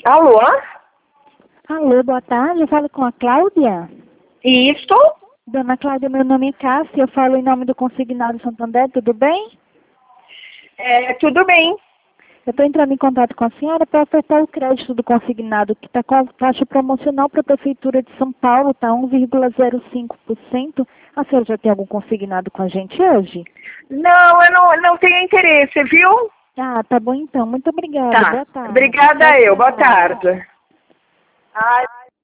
Alô? Alô, boa tarde. Eu falo com a Cláudia. Isso? Dona Cláudia, meu nome é Cássia. Eu falo em nome do Consignado Santander. Tudo bem? Tudo bem. Eu estou entrando em contato com a senhora para ofertar o crédito do consignado, que está com a taxa promocional para a Prefeitura de São Paulo, está 1,05%. A senhora já tem algum consignado com a gente hoje? Não, eu não tenho interesse, viu? Ah, tá bom então. Muito obrigada. Tá. Boa tarde. Obrigada Tchau, Boa tchau. tarde. Ai.